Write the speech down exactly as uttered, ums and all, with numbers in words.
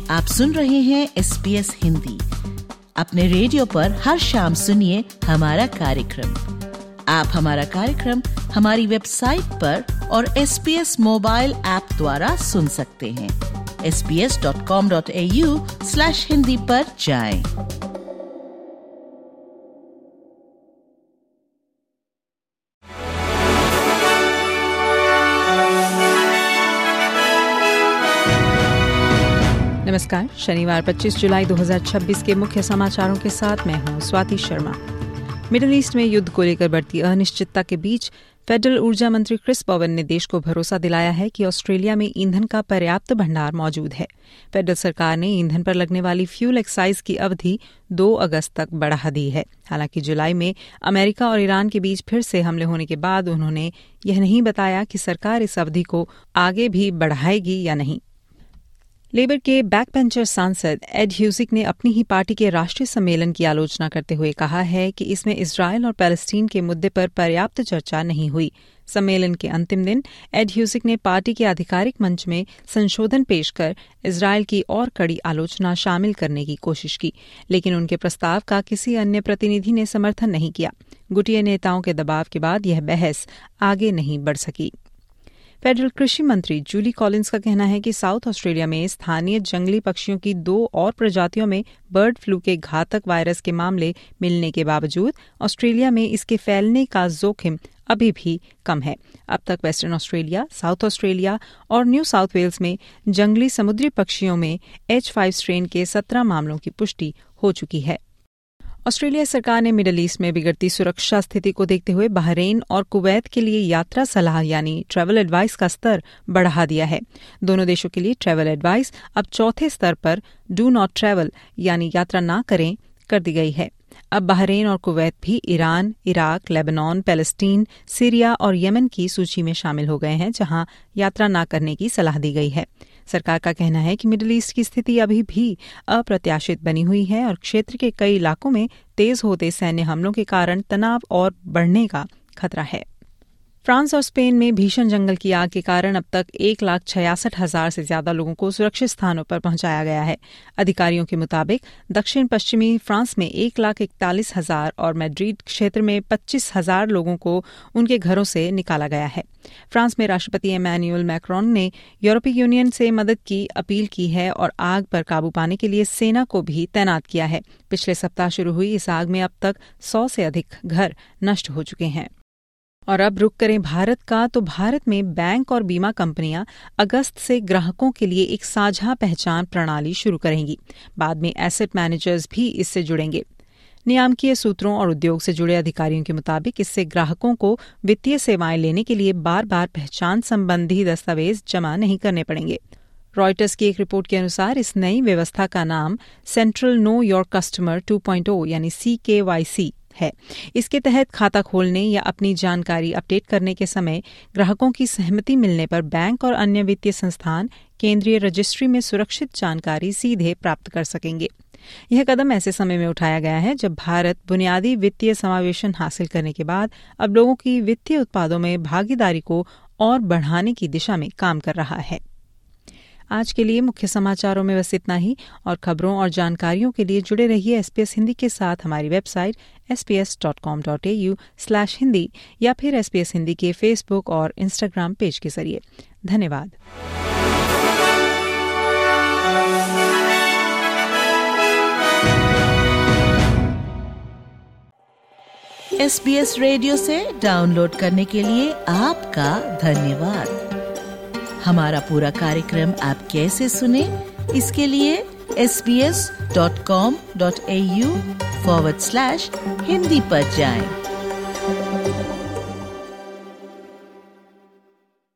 आप सुन रहे हैं एस बी एस हिंदी। अपने रेडियो पर हर शाम सुनिए हमारा कार्यक्रम। आप हमारा कार्यक्रम हमारी वेबसाइट पर और S B S mobile app द्वारा सुन सकते हैं। S B S dot com dot A U slash Hindi पर जाएं। नमस्कार। शनिवार पच्चीस जुलाई दो हज़ार छब्बीस के मुख्य समाचारों के साथ मैं हूं स्वाति शर्मा। मिडिल ईस्ट में युद्ध को लेकर बढ़ती अनिश्चितता के बीच फेडरल ऊर्जा मंत्री क्रिस पवन ने देश को भरोसा दिलाया है कि ऑस्ट्रेलिया में ईंधन का पर्याप्त भंडार मौजूद है। फेडरल सरकार ने ईंधन पर लगने वाली फ्यूल एक्साइज की अवधि दो अगस्त तक बढ़ा दी है। हालांकि जुलाई में अमेरिका और ईरान के बीच फिर से हमले होने के बाद उन्होंने यह नहीं बताया कि सरकार इस अवधि को आगे भी बढ़ाएगी या नहीं। लेबर के बैकबेंचर सांसद एड ह्यूजिक ने अपनी ही पार्टी के राष्ट्रीय सम्मेलन की आलोचना करते हुए कहा है कि इसमें इजरायल और पैलेस्टीन के मुद्दे पर पर्याप्त चर्चा नहीं हुई। सम्मेलन के अंतिम दिन एड ह्यूजिक ने पार्टी के आधिकारिक मंच में संशोधन पेश कर इजरायल की और कड़ी आलोचना शामिल करने की कोशिश की, लेकिन उनके प्रस्ताव का किसी अन्य प्रतिनिधि ने समर्थन नहीं किया। गुटिये नेताओं के दबाव के बाद यह बहस आगे नहीं बढ़ सकी। फेडरल कृषि मंत्री जूली कॉलिंस का कहना है कि साउथ ऑस्ट्रेलिया में स्थानीय जंगली पक्षियों की दो और प्रजातियों में बर्ड फ्लू के घातक वायरस के मामले मिलने के बावजूद ऑस्ट्रेलिया में इसके फैलने का जोखिम अभी भी कम है। अब तक वेस्टर्न ऑस्ट्रेलिया, साउथ ऑस्ट्रेलिया और न्यू साउथ वेल्स में जंगली समुद्री पक्षियों में एच फाइव स्ट्रेन के सत्रह मामलों की पुष्टि हो चुकी है। ऑस्ट्रेलिया सरकार ने मिडल ईस्ट में बिगड़ती सुरक्षा स्थिति को देखते हुए बहरीन और कुवैत के लिए यात्रा सलाह यानी ट्रैवल एडवाइस का स्तर बढ़ा दिया है। दोनों देशों के लिए ट्रैवल एडवाइस अब चौथे स्तर पर डू नॉट ट्रैवल यानी यात्रा ना करें कर दी गई है। अब बहरीन और कुवैत भी Iran, Iraq, Lebanon, Palestine, Syria और यमन की सूची में शामिल हो गए हैं, जहां यात्रा न करने की सलाह दी गई है। सरकार का कहना है कि मिडिल ईस्ट की स्थिति अभी भी अप्रत्याशित बनी हुई है और क्षेत्र के कई इलाकों में तेज होते सैन्य हमलों के कारण तनाव और बढ़ने का खतरा है। फ्रांस और स्पेन में भीषण जंगल की आग के कारण अब तक एक लाख छियासठ हजार से ज्यादा लोगों को सुरक्षित स्थानों पर पहुंचाया गया है। अधिकारियों के मुताबिक दक्षिण पश्चिमी फ्रांस में एक लाख इकतालीस हजार और मैड्रिड क्षेत्र में पच्चीस हजार लोगों को उनके घरों से निकाला गया है। फ्रांस में राष्ट्रपति एमैनुअल मैक्रोन ने यूरोपीय यूनियन से मदद की अपील की है और आग पर काबू पाने के लिए सेना को भी तैनात किया है। पिछले सप्ताह शुरू हुई इस आग में अब तक सौ से अधिक घर नष्ट हो चुके हैं। और अब रुक करें भारत का, तो भारत में बैंक और बीमा कंपनियां अगस्त से ग्राहकों के लिए एक साझा पहचान प्रणाली शुरू करेंगी। बाद में एसेट मैनेजर्स भी इससे जुड़ेंगे। नियामकीय सूत्रों और उद्योग से जुड़े अधिकारियों के मुताबिक इससे ग्राहकों को वित्तीय सेवाएं लेने के लिए बार बार पहचान संबंधी दस्तावेज जमा नहीं करने पड़ेंगे। रॉयटर्स की एक रिपोर्ट के अनुसार इस नई व्यवस्था का नाम central know your customer two point O यानी सी के वाई सी है। इसके तहत खाता खोलने या अपनी जानकारी अपडेट करने के समय ग्राहकों की सहमति मिलने पर बैंक और अन्य वित्तीय संस्थान केंद्रीय रजिस्ट्री में सुरक्षित जानकारी सीधे प्राप्त कर सकेंगे। यह कदम ऐसे समय में उठाया गया है जब भारत बुनियादी वित्तीय समावेशन हासिल करने के बाद अब लोगों की वित्तीय उत्पादों में भागीदारी को और बढ़ाने की दिशा में काम कर रहा है। आज के लिए मुख्य समाचारों में बस इतना ही और खबरों और जानकारियों के लिए जुड़े रहिए एसबीएस हिंदी के साथ हमारी website S B S dot com dot A U slash Hindi या फिर एसबीएस हिंदी के फेसबुक और इंस्टाग्राम पेज के जरिए। धन्यवाद। एसबीएस रेडियो से डाउनलोड करने के लिए आपका धन्यवाद। हमारा पूरा कार्यक्रम आप कैसे सुने, इसके लिए S B S dot com dot A U forward slash Hindi पर जाएं।